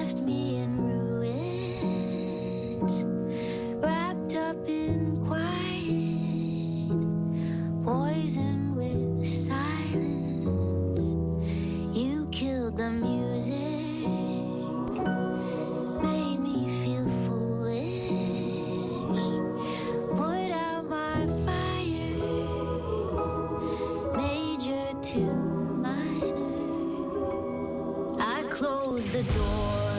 left me in ruins, wrapped up in quiet, poisoned with silence. You killed the music, made me feel foolish, put out my fire, major to minor. I closed the door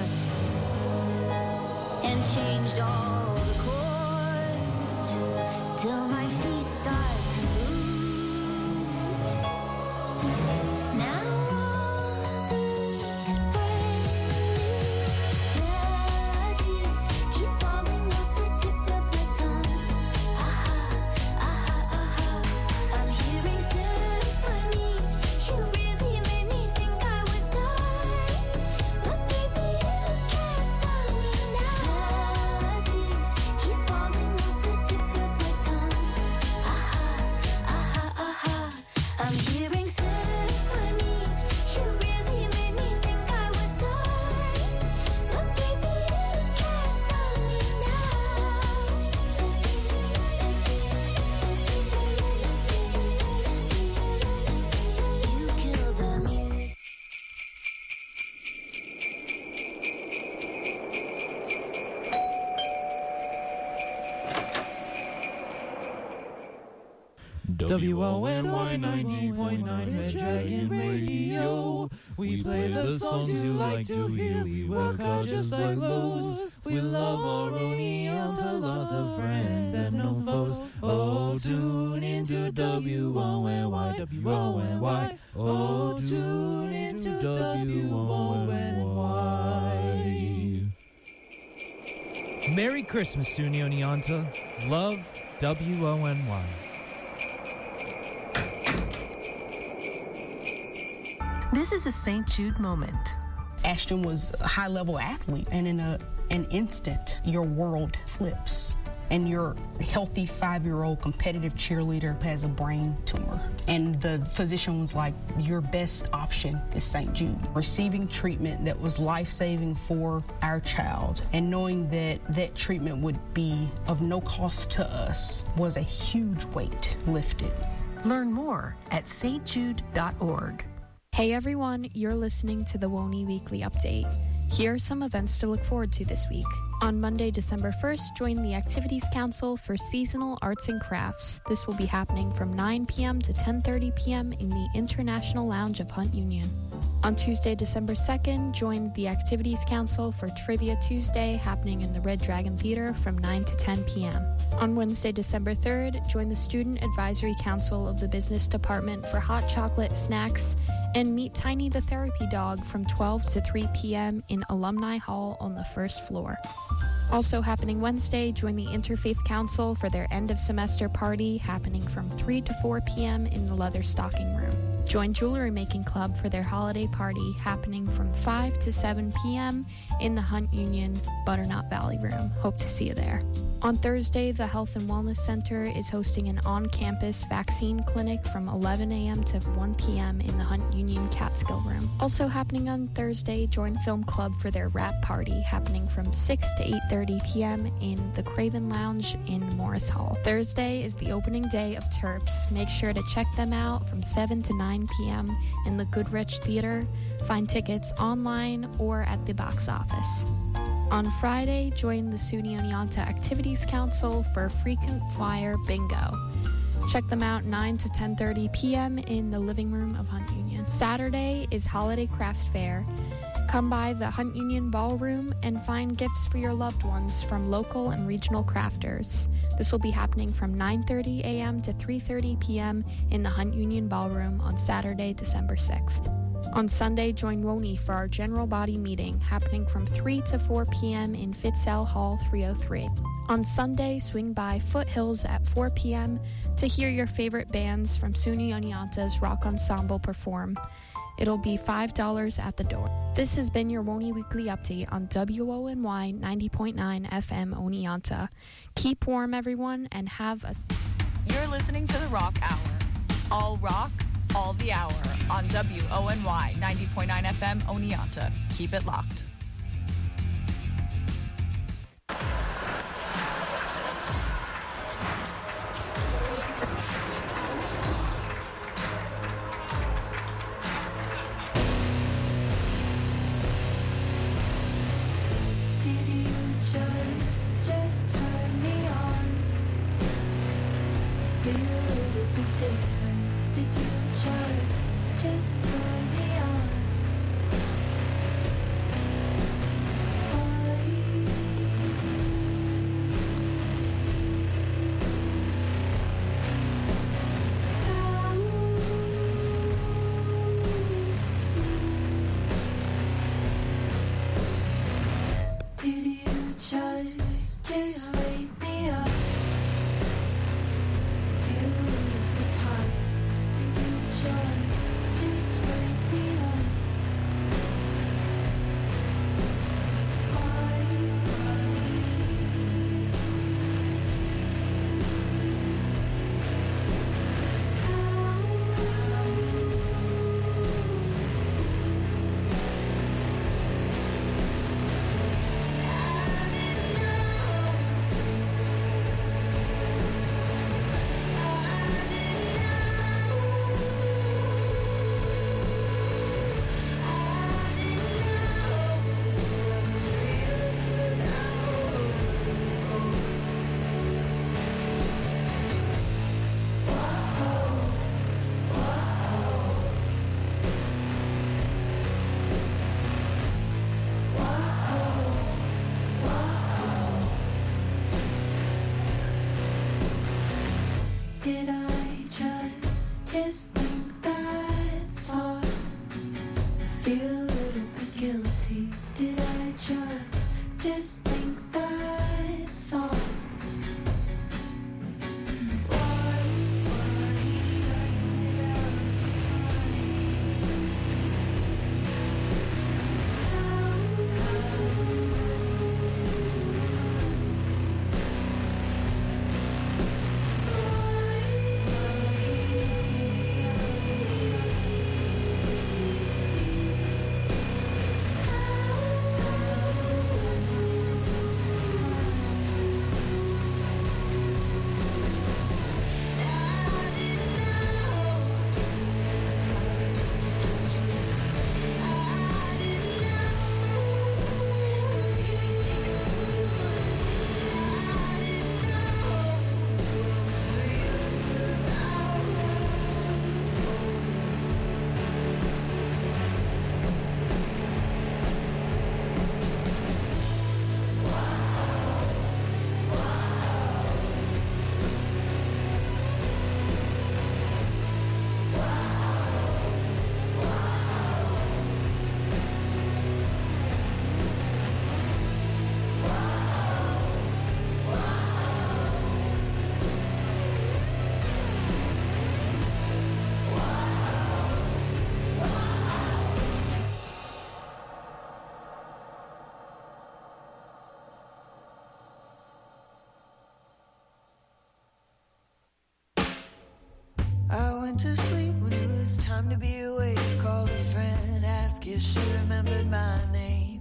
and changed all the chords till my feet start to move. Now all these brand new melodies keep falling off the tip of my tongue. Aha, aha, aha. I'm hearing symphonies. You really made me think I was done, but baby you can't stop me now. Melodies keep falling off the tip of my tongue. Aha, aha, aha. I'm hearing symphonies. You really made me think I was done, but baby you can't stop me now. You killed the music. WONY 90.9 Red Dragon Radio. We play the songs you like to hear. We work hard just like Lowe's. We love our Oneonta, lots of friends and no foes. Oh, tune into WONY, WONY. Oh, tune into WONY. Merry Christmas, SUNY Oneonta. Love, WONY. This is a St. Jude moment. Ashton was a high-level athlete, and in an instant, your world flips. And your healthy 5-year-old competitive cheerleader has a brain tumor. And the physician was like, your best option is St. Jude. Receiving treatment that was life-saving for our child and knowing that that treatment would be of no cost to us was a huge weight lifted. Learn more at stjude.org. Hey everyone, you're listening to the WONY Weekly Update. Here are some events to look forward to this week. On Monday, December 1st, join the Activities Council for Seasonal Arts and Crafts. This will be happening from 9 p.m. to 10:30 p.m. in the International Lounge of Hunt Union. On Tuesday, December 2nd, join the Activities Council for Trivia Tuesday, happening in the Red Dragon Theater from 9 to 10 p.m. On Wednesday, December 3rd, join the Student Advisory Council of the Business Department for hot chocolate, snacks, and meet Tiny the Therapy Dog from 12 to 3 p.m. in Alumni Hall on the first floor. Also happening Wednesday, join the Interfaith Council for their end-of-semester party, happening from 3 to 4 p.m. in the Leather Stocking Room. Join Jewelry Making Club for their holiday party, happening from 5 to 7 p.m. in the Hunt Union Butternut Valley Room. Hope to see you there. On Thursday, the Health and Wellness Center is hosting an on-campus vaccine clinic from 11 a.m. to 1 p.m. in the Hunt Union Catskill Room. Also happening on Thursday, join Film Club for their wrap party, happening from 6 to 8:30 p.m. in the Craven Lounge in Morris Hall. Thursday is the opening day of Terps. Make sure to check them out from 7 to 9 p.m. in the Goodrich Theater. Find tickets online or at the box office. On Friday, join the SUNY Oneonta Activities Council for Frequent Flyer Bingo. Check them out 9 to 10:30 p.m. in the living room of Hunt Union. Saturday is Holiday Craft Fair. Come by the Hunt Union Ballroom and find gifts for your loved ones from local and regional crafters. This will be happening from 9:30 a.m. to 3:30 p.m. in the Hunt Union Ballroom on Saturday, December 6th. On Sunday, join WONY for our general body meeting, happening from 3 to 4 p.m. in Fitzell Hall 303. On Sunday, swing by Foothills at 4 p.m. to hear your favorite bands from SUNY Oneonta's Rock Ensemble perform. It'll be $5 at the door. This has been your WONY Weekly Update on WONY 90.9 FM Oneonta. Keep warm, everyone, and have a... You're listening to the Rock Hour. All rock, all the hour on WONY 90.9 FM Oneonta. Keep it locked. Did I just think that thought? Feel a little bit guilty. Did I just think that thought? I went to sleep when it was time to be awake. Called a friend, asked if she remembered my name.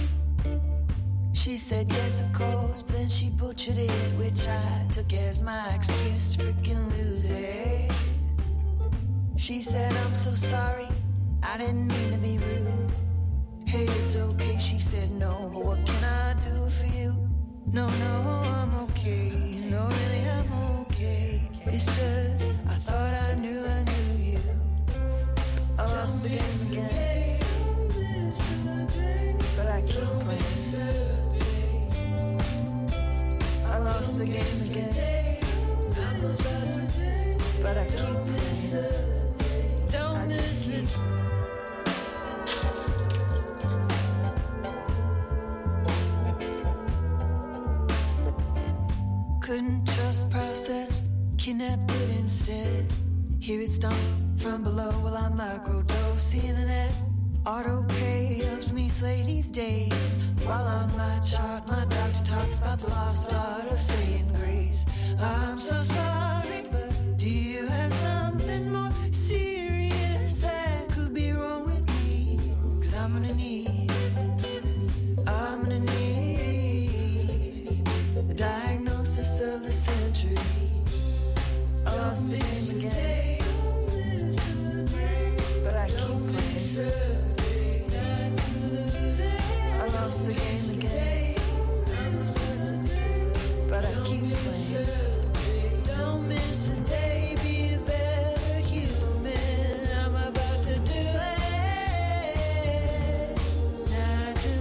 She said yes, of course, but then she butchered it, which I took as my excuse to freaking lose it. She said, I'm so sorry, I didn't mean to be rude. Hey, it's okay, she said no, but what can I do for you? No, I'm okay, no, really, I'm okay. It's just, I thought I knew you. I lost the game again, but I keep playing. I lost the game again, but I keep playing. Don't miss it. Couldn't trust process, kidnapped it instead. Here it's done from below, well I'm like Rodolph. The internet auto pay helps me slay these days. While on my chart, my doctor talks about the lost art of saying grace. I'm so sorry, but do you have something more serious that could be wrong with me? 'Cause I'm gonna need the diagnosis of the century. I lost the game again, but I keep playing. I lost the game again, but I keep playing. Don't miss a day, be a better human. I'm about to do it. Not to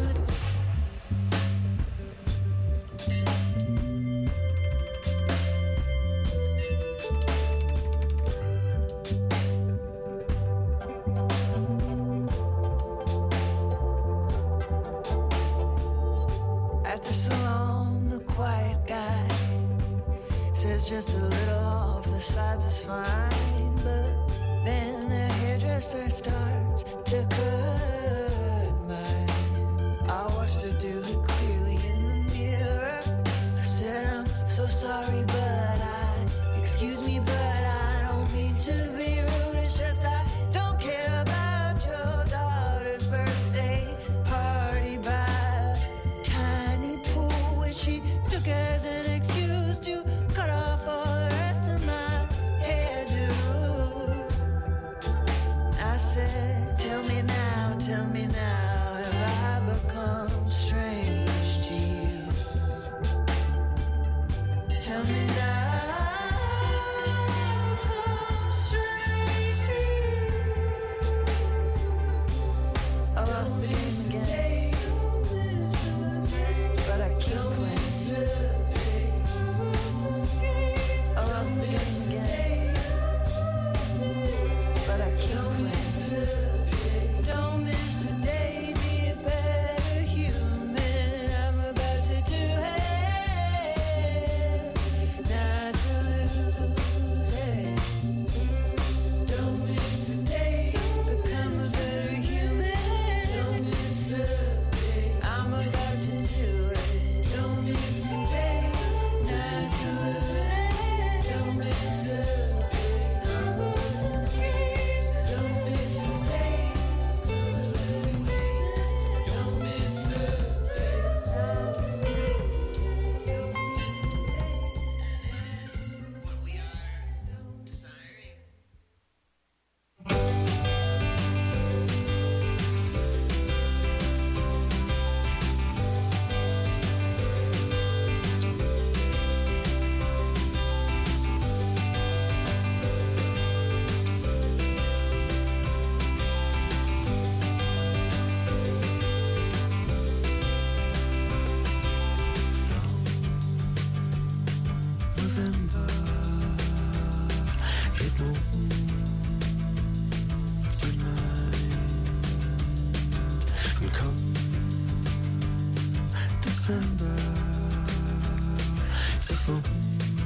At the salon, the quiet guy says just a little off the sides is fine. But then the hairdresser starts to cut mine. I watched her do it clearly in the mirror. I said, I'm so sorry, but excuse me, but I don't mean to be rude. It's just I don't care about your daughter's birthday party by tiny pool, which she took as an excuse to cut off all the rest of my hairdo. I said, tell me now, have I become strange to you? Tell me now, have I become strange to you? I lost the game again, but I keep playing. I lost the game again. Willkommen, December, zu funken.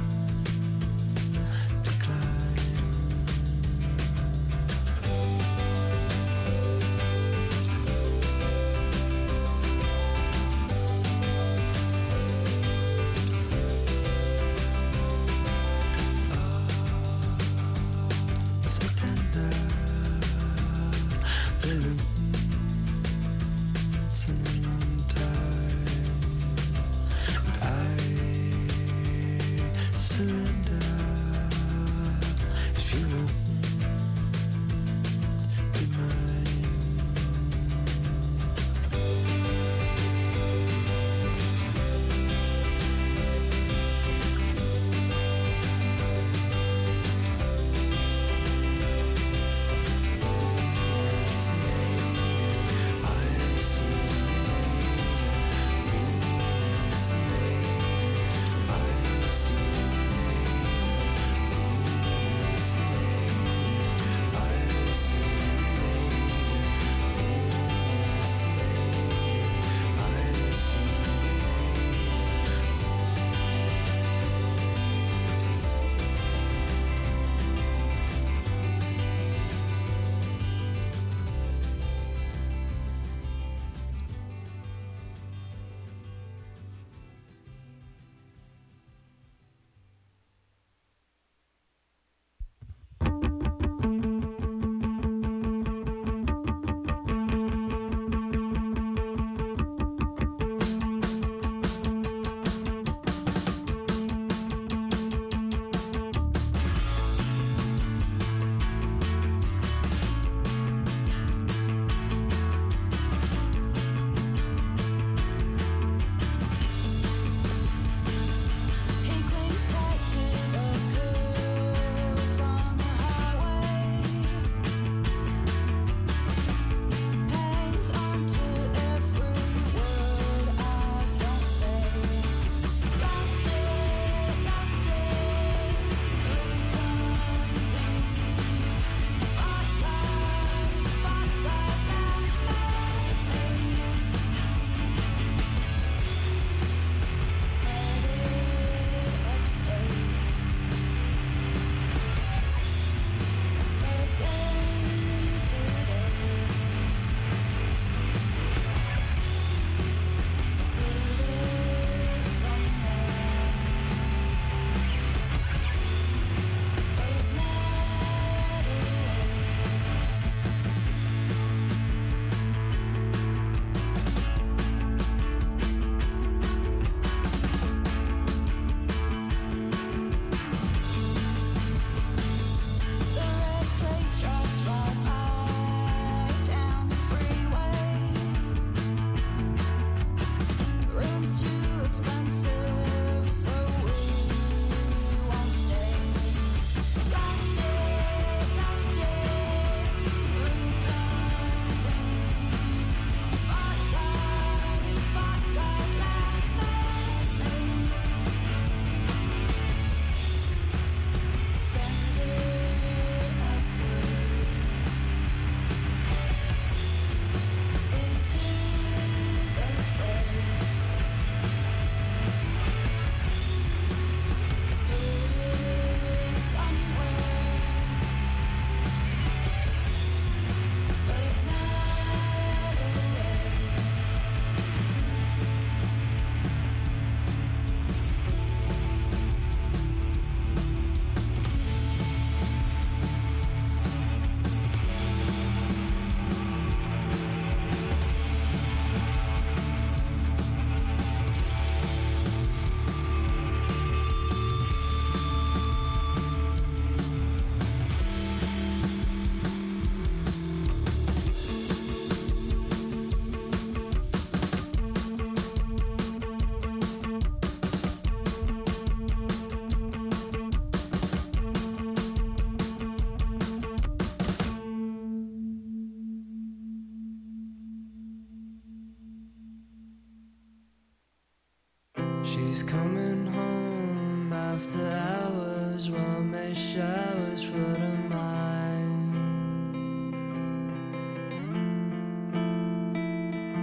She's coming home after hours, warm showers for the mind.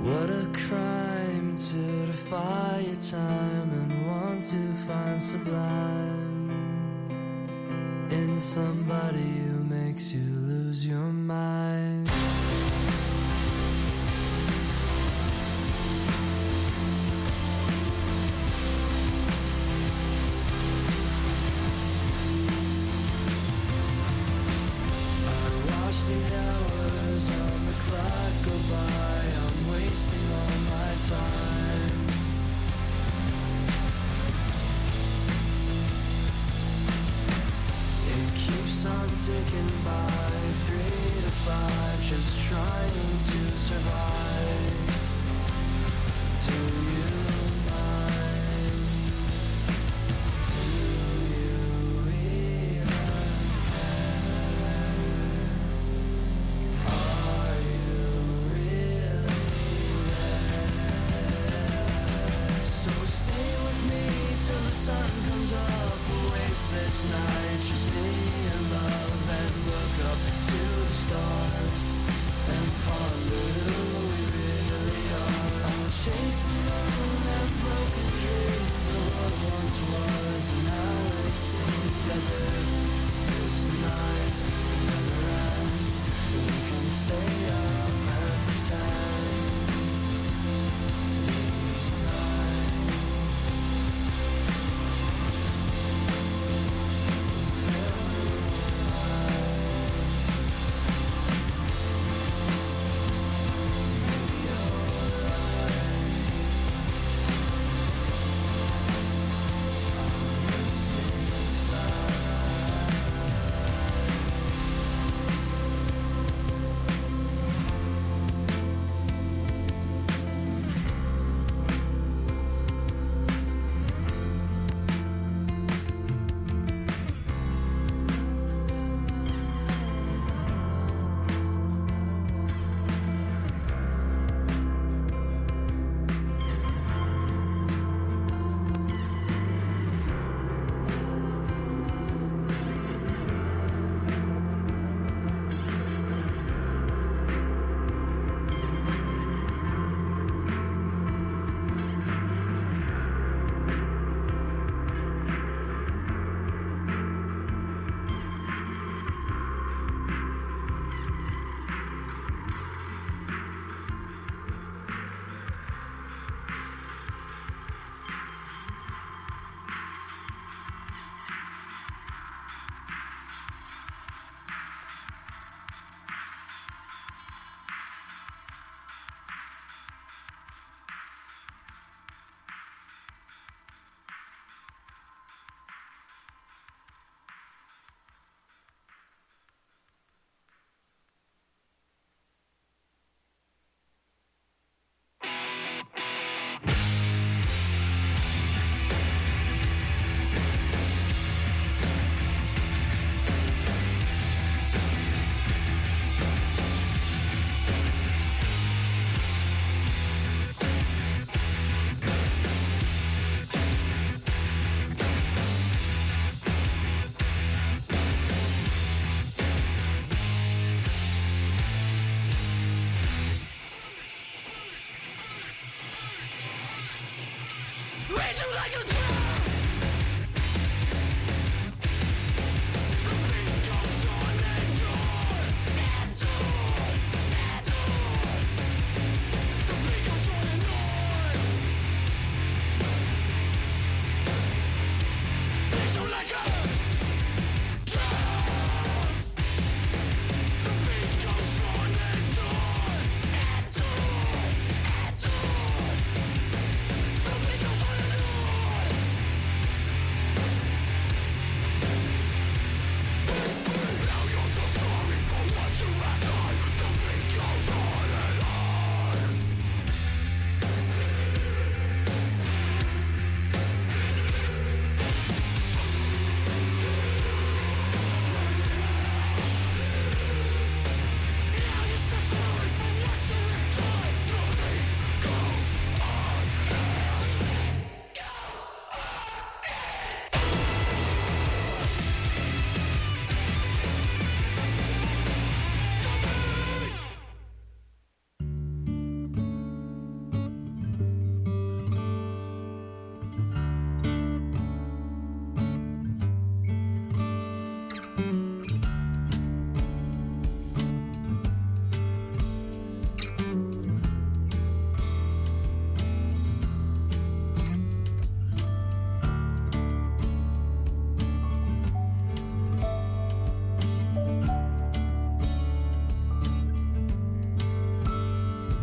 What a crime to defy your time and want to find sublime in somebody who makes you lose your mind. The hours on the clock go by, I'm wasting all my time. It keeps on ticking by, 3 to 5, just trying to survive. Do you mind? Do you even care? Are you really there? So stay with me till the sun comes up. We'll waste this night, just me and love, and look up to the stars and ponder who we really are. I'll chase the moon and broken dreams of what once was, and now it seems as if this night will never end. We can stay up and pretend these nights feel right. Maybe you're right. I'm losing inside.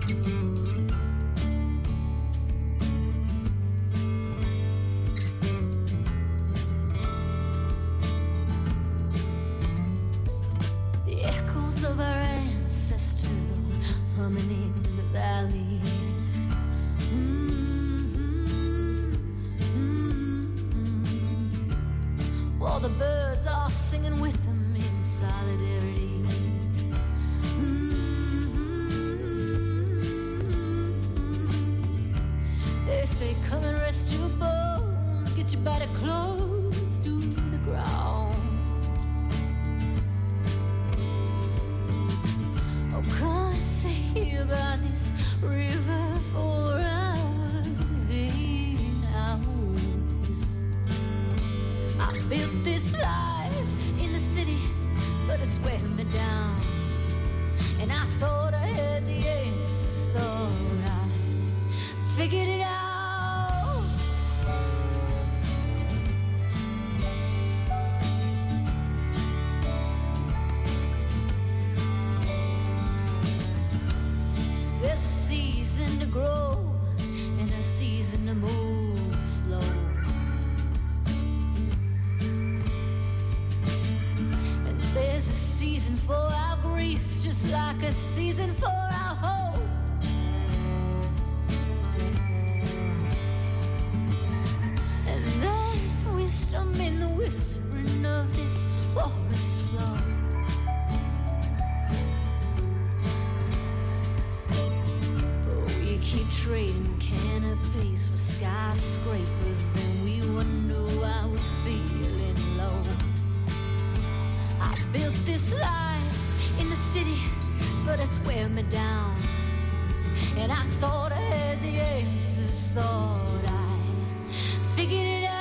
The echoes of our ancestors all humming in the valley. While the birds are singing with them in solidarity. They say, come and rest your bones, get your body close to the ground. Oh, can't say about this river for hours in hours. I built this life in the city, but it's wearing me down. And I thought I had the answers, thought I figured it out. There's a season to grow and a season to move slow. And there's a season for our grief, just like a season for our hope. And there's wisdom in the whispering of this forest floor. But we keep trading canopies for skyscrapers, and we wonder why we're feeling low. I built this life in the city, but it's wearing me down. And I thought I had the answers, thought I figured it out.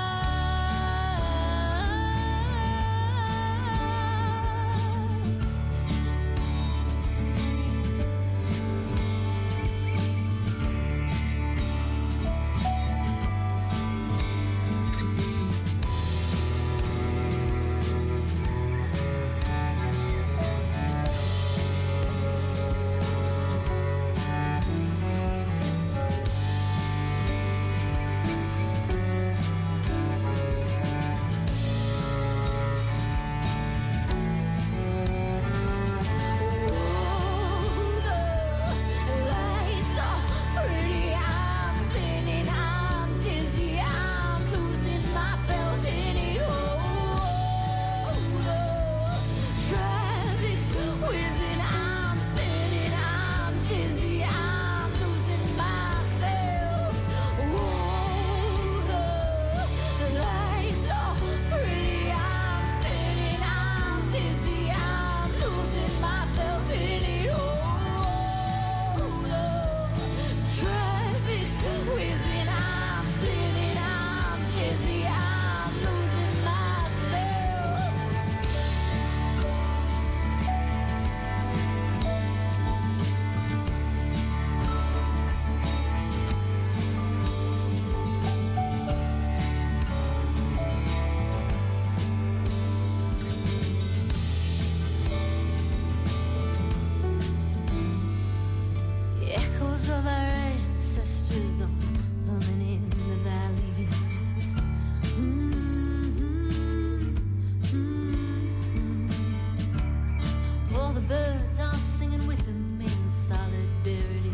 Echoes of our ancestors all humming in the valley. All the birds are singing with them in solidarity.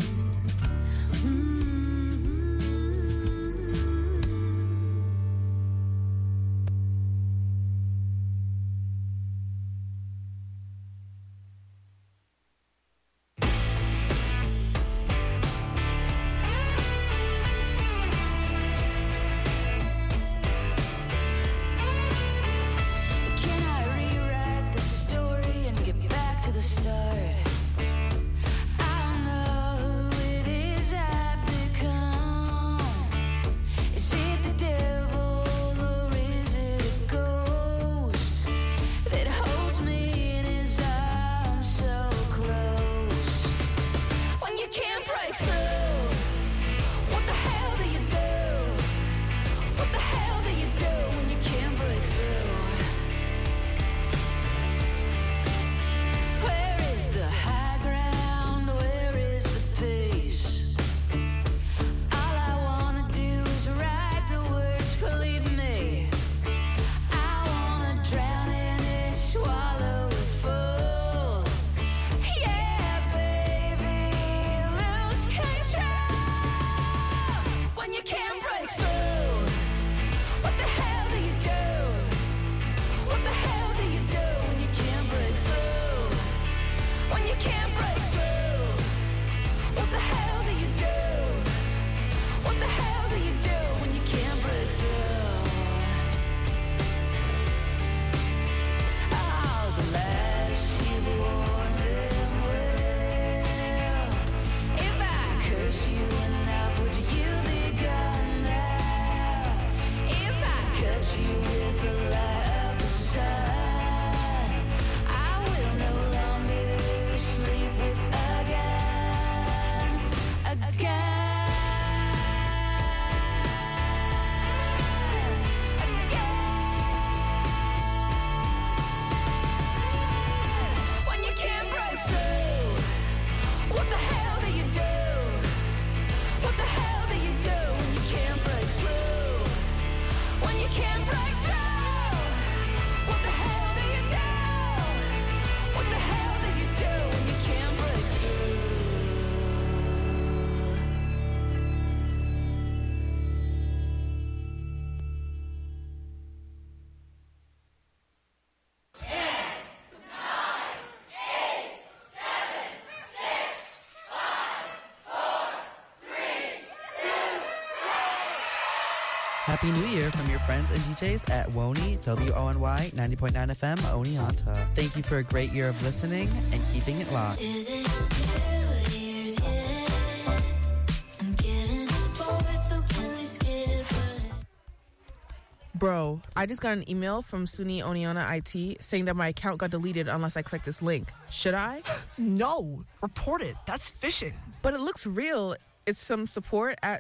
Happy New Year from your friends and DJs at Wony, WONY 90.9 FM, Oneonta. Thank you for a great year of listening and keeping it locked. Is it New Year's yet? I'm getting bored, so can we skip it? Bro, I just got an email from SUNY Oneonta IT saying that my account got deleted unless I click this link. Should I? No, report it. That's phishing. But it looks real. It's some support at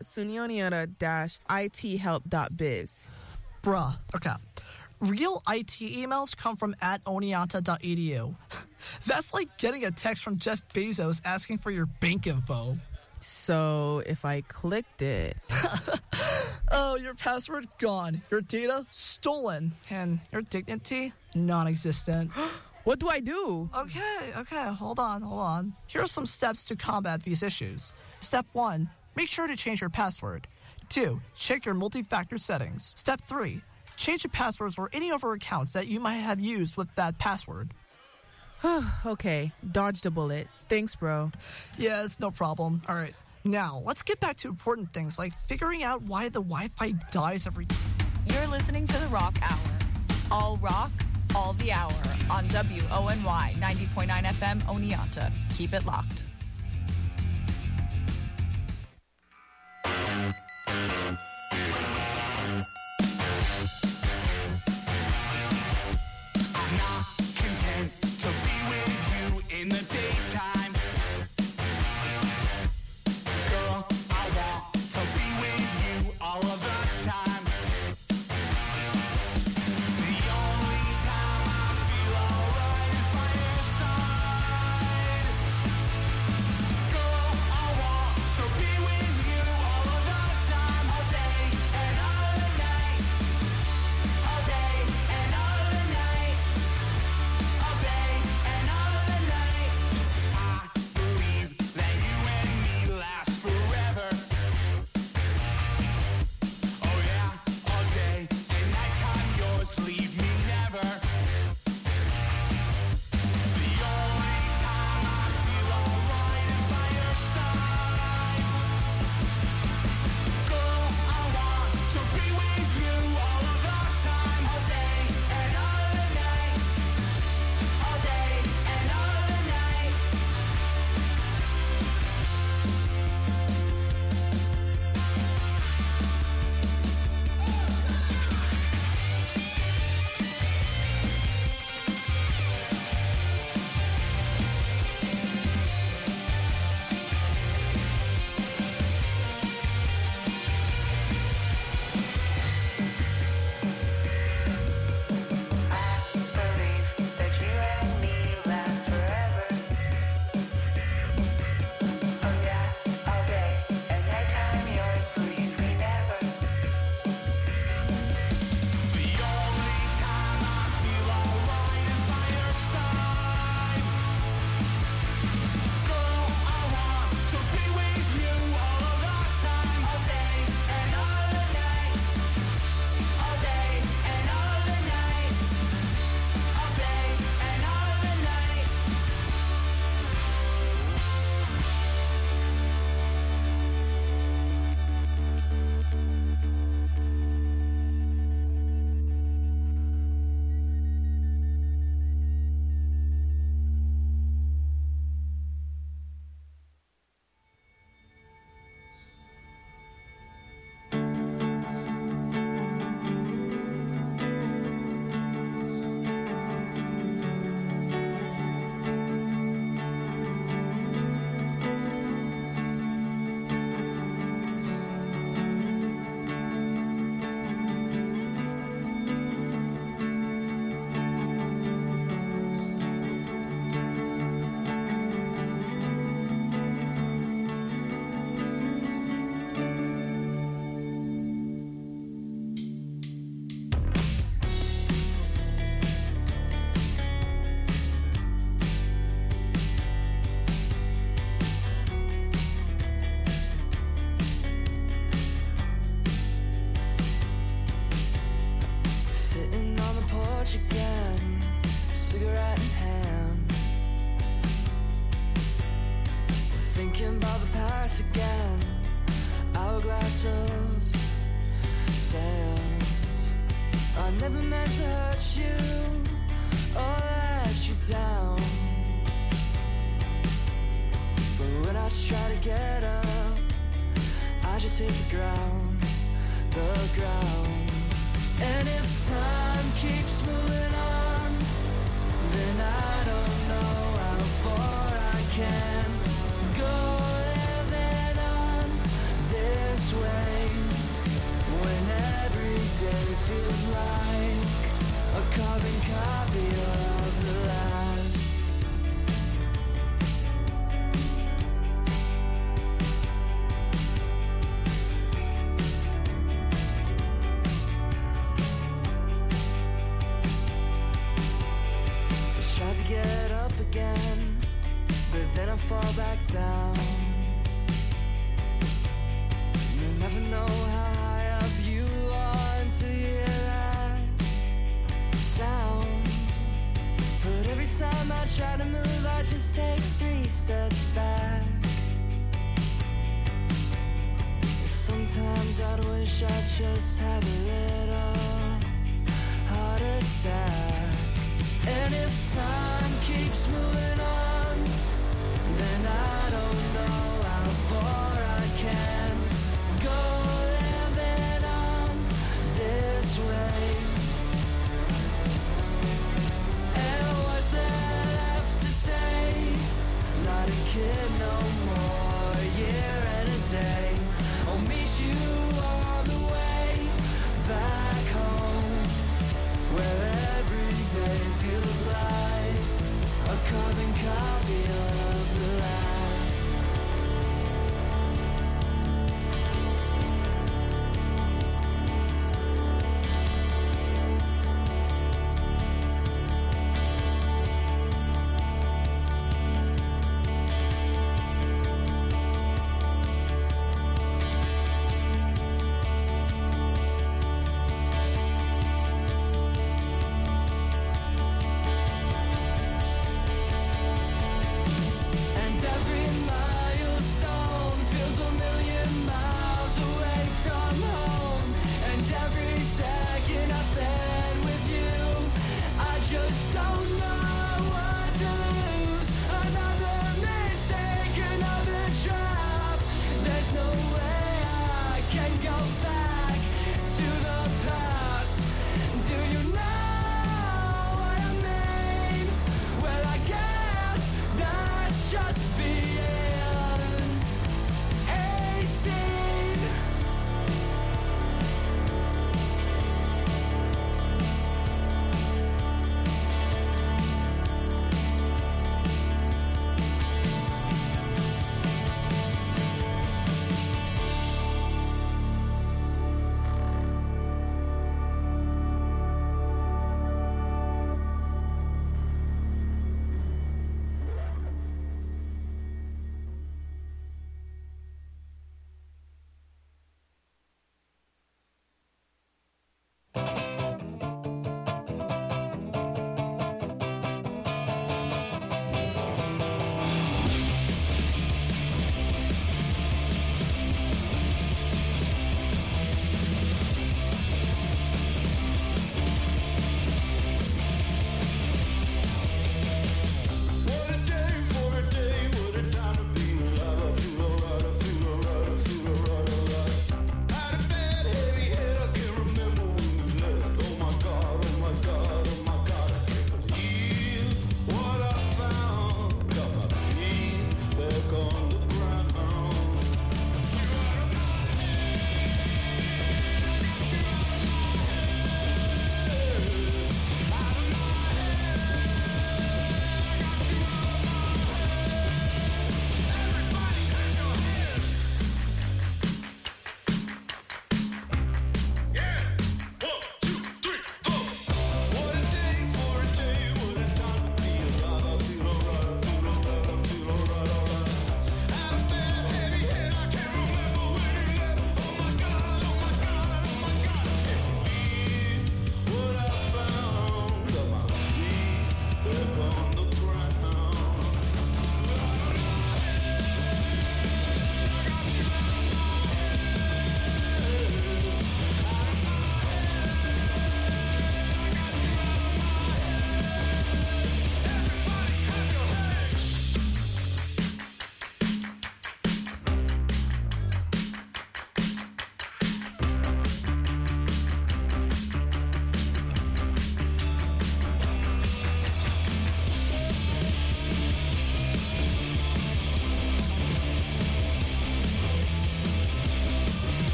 sunyoneonta-ithelp.biz. Bruh, okay. Real IT emails come from @oneonta.edu. That's like getting a text from Jeff Bezos asking for your bank info. So if I clicked it... Oh, your password gone. Your data stolen. And your dignity non-existent. What do I do? Okay, hold on. Here are some steps to combat these issues. Step 1, make sure to change your password. 2, check your multi-factor settings. Step 3, change the passwords for any of your accounts that you might have used with that password. Okay, dodged a bullet. Thanks, bro. Yeah, it's no problem. All right, now let's get back to important things like figuring out why the Wi-Fi dies every... You're listening to The Rock Hour. All rock, all the hour on WONY 90.9 FM Oneonta. Keep it locked. I'm not content to be with you in the daytime. Girl, I want to be with you all of the time. The only time I feel alright is by your side. Girl, I want to be with you all of the time, all day and all the night. All day and all the night. All day and all the night. I believe that you and me last forever. Oh yeah, all day and nighttime yours, leave me never. The only time I feel alright is by your side. Girl, I want to be with you all of the time, all day and all the night. All day and all the night. The only time I feel alright is by your side. Girl, I want to be with you all of the time, all day and all the night. All day and all the night. All day and all the night. Sitting on the porch again, cigarette in hand. Thinking about the past again, hourglass of sailed. I never meant to hurt you or let you down, but when I try to get up, I just hit the ground, the ground. And if time keeps moving on, then I don't know how far I can go living on this way, when every day feels like a carbon copy of the last. Tried to get up again, but then I fall back down. You never know how high up you are until you hear that sound. But every time I try to move, I just take 3 steps back. Sometimes I'd wish I just had a little heart attack. And if time keeps moving on, then I don't know how far I can go living on this way. And what's there left to say? Not a kid no more, a year and a day. I'll meet you on the way back home, where every day feels like a carbon copy of the last. And every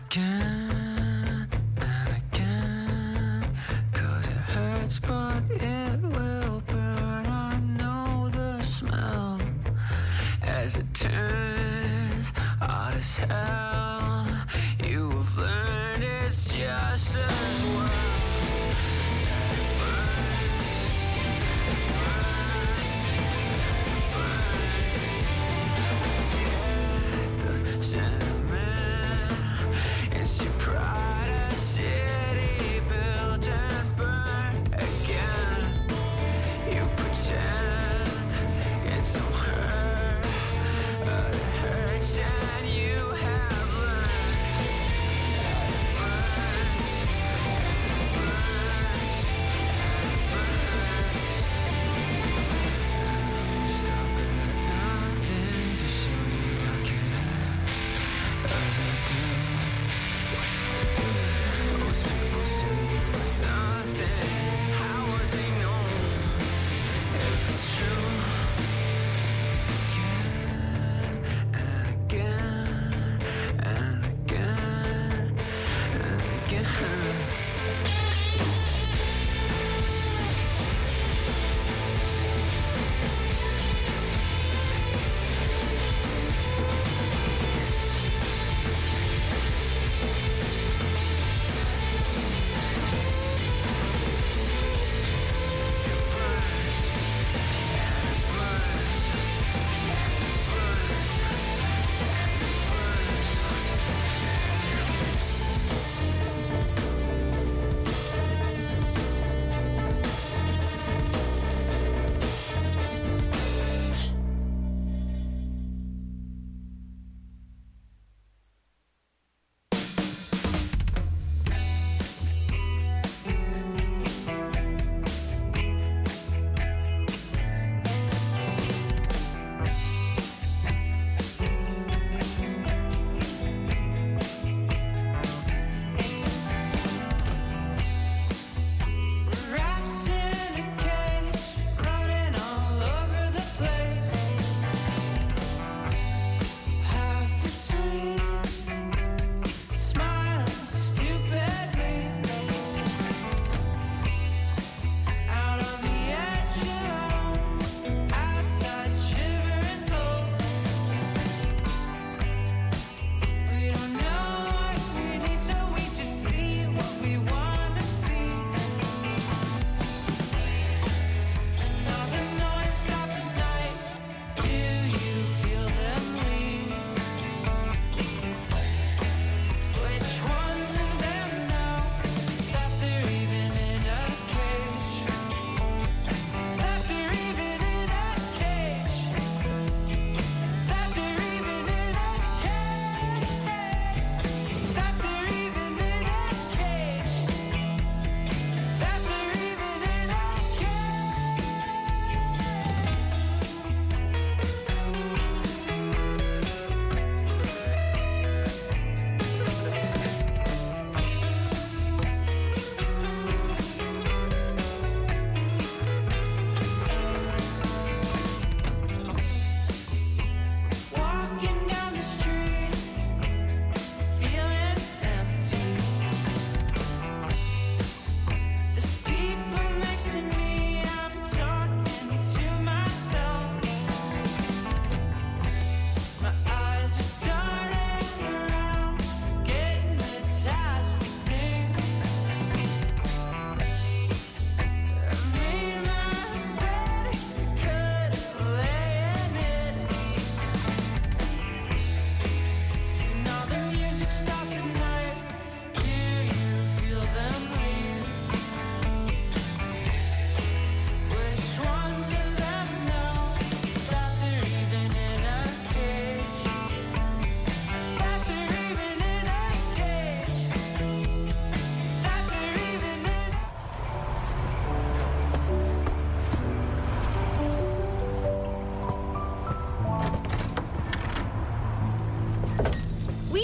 again and again, 'cause it hurts but it will burn. I know the smell as it turns hot as hell. You have learned it's just as well.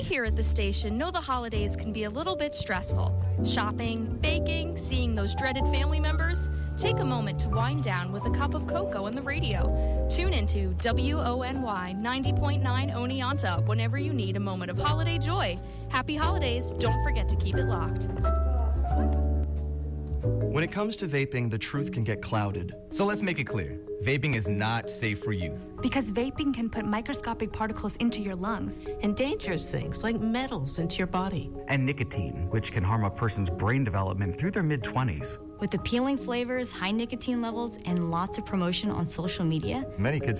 here at the station know the holidays can be a little bit stressful. Shopping, baking, seeing those dreaded family members. Take a moment to wind down with a cup of cocoa on the radio. Tune into WONY 90.9 Oneonta whenever you need a moment of holiday joy. Happy holidays. Don't forget to keep it locked. When it comes to vaping, the truth can get clouded. So let's make it clear. Vaping is not safe for youth. Because vaping can put microscopic particles into your lungs. And dangerous things like metals into your body. And nicotine, which can harm a person's brain development through their mid-20s. With appealing flavors, high nicotine levels, and lots of promotion on social media, many kids